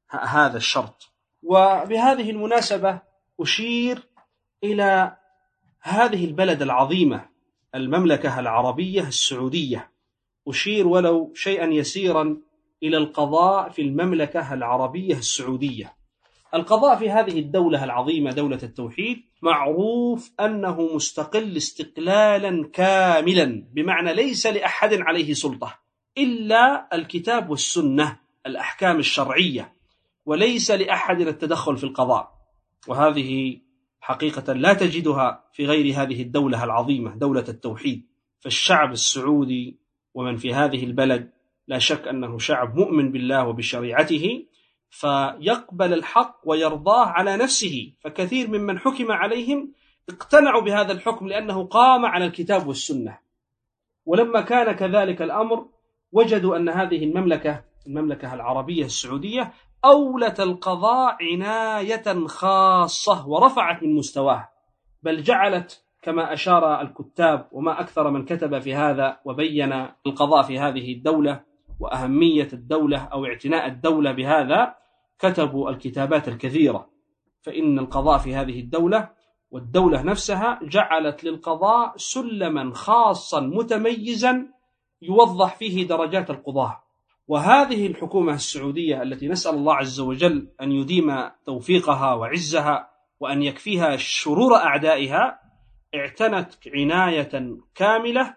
هذا الشرط. وبهذه المناسبة أشير إلى هذه البلد العظيمة المملكة العربية السعودية، أشير ولو شيئا يسيرا إلى القضاء في المملكة العربية السعودية. القضاء في هذه الدولة العظيمة دولة التوحيد معروف أنه مستقل استقلالا كاملا، بمعنى ليس لأحد عليه سلطة إلا الكتاب والسنة، الأحكام الشرعية، وليس لأحد التدخل في القضاء. وهذه حقيقة لا تجدها في غير هذه الدولة العظيمة دولة التوحيد. فالشعب السعودي ومن في هذه البلد لا شك أنه شعب مؤمن بالله وبشريعته، فيقبل الحق ويرضاه على نفسه. فكثير ممن حكم عليهم اقتنعوا بهذا الحكم لأنه قام على الكتاب والسنة. ولما كان كذلك الأمر وجدوا أن هذه المملكة العربية السعودية أولت القضاء عناية خاصة ورفعت من مستواه، بل جعلت كما أشار الكتاب وما أكثر من كتب في هذا وبين القضاء في هذه الدولة وأهمية الدولة أو اعتناء الدولة بهذا، كتبوا الكتابات الكثيرة. فإن القضاء في هذه الدولة والدولة نفسها جعلت للقضاء سلما خاصا متميزا يوضح فيه درجات القضاة. وهذه الحكومة السعودية التي نسأل الله عز وجل أن يديم توفيقها وعزها وأن يكفيها شرور أعدائها اعتنت عناية كاملة.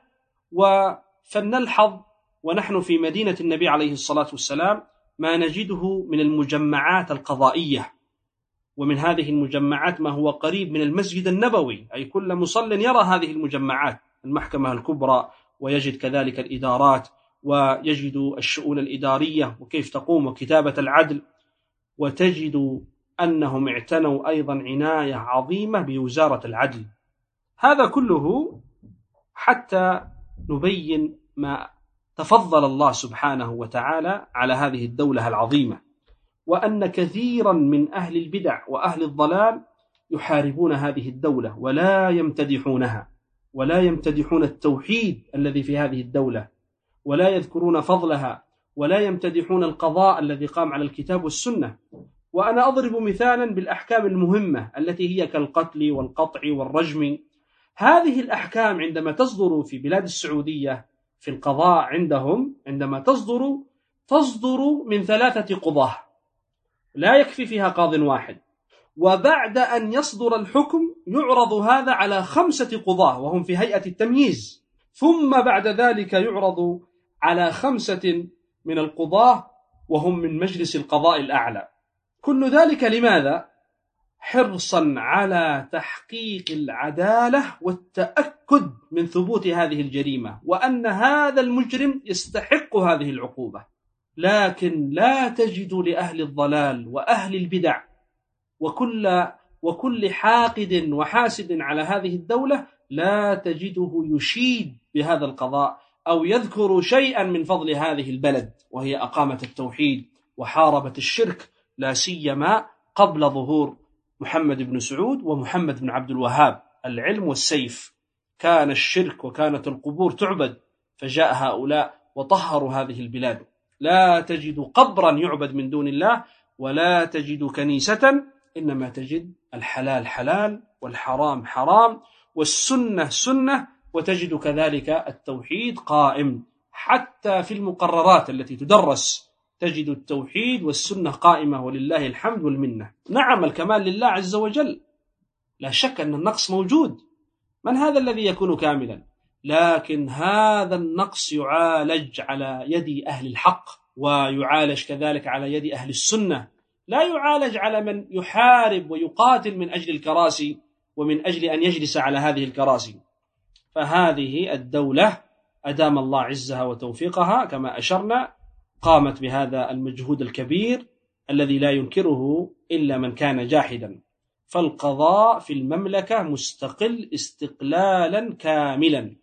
فلنلحظ ونحن في مدينة النبي عليه الصلاة والسلام ما نجده من المجمعات القضائية، ومن هذه المجمعات ما هو قريب من المسجد النبوي، أي كل مصل يرى هذه المجمعات، المحكمة الكبرى، ويجد كذلك الإدارات، ويجد الشؤون الإدارية وكيف تقوم وكتابة العدل، وتجد أنهم اعتنوا أيضا عناية عظيمة بوزارة العدل. هذا كله حتى نبين ما تفضل الله سبحانه وتعالى على هذه الدولة العظيمة، وأن كثيرا من أهل البدع وأهل الضلال يحاربون هذه الدولة ولا يمتدحونها، ولا يمتدحون التوحيد الذي في هذه الدولة، ولا يذكرون فضلها، ولا يمتدحون القضاء الذي قام على الكتاب والسنة. وأنا أضرب مثالا بالأحكام المهمة التي هي كالقتل والقطع والرجم. هذه الأحكام عندما تصدر في بلاد السعودية في القضاء عندهم، عندما تصدر من 3 قضاة، لا يكفي فيها قاض واحد. وبعد أن يصدر الحكم يعرض هذا على 5 قضاة وهم في هيئة التمييز، ثم بعد ذلك يعرض على 5 من القضاة وهم من مجلس القضاء الأعلى. كل ذلك لماذا؟ حرصا على تحقيق العدالة والتأكد من ثبوت هذه الجريمة، وأن هذا المجرم يستحق هذه العقوبة. لكن لا تجد لأهل الضلال وأهل البدع وكل حاقد وحاسد على هذه الدولة لا تجده يشيد بهذا القضاء أو يذكر شيئا من فضل هذه البلد، وهي أقامت التوحيد وحاربت الشرك، لا سيما قبل ظهور محمد بن سعود ومحمد بن عبد الوهاب. العلم والسيف، كان الشرك وكانت القبور تعبد، فجاء هؤلاء وطهروا هذه البلاد. لا تجد قبرا يعبد من دون الله، ولا تجد كنيسة، إنما تجد الحلال حلال والحرام حرام والسنة سنة، وتجد كذلك التوحيد قائم. حتى في المقررات التي تدرس تجد التوحيد والسنة قائمة، ولله الحمد والمنة. نعم، الكمال لله عز وجل، لا شك أن النقص موجود، من هذا الذي يكون كاملا؟ لكن هذا النقص يعالج على يد أهل الحق، ويعالج كذلك على يد أهل السنة، لا يعالج على من يحارب ويقاتل من أجل الكراسي ومن أجل أن يجلس على هذه الكراسي. فهذه الدولة أدام الله عزها وتوفيقها كما أشرنا، قامت بهذا المجهود الكبير الذي لا ينكره إلا من كان جاحدا. فالقضاء في المملكة مستقل استقلالا كاملا،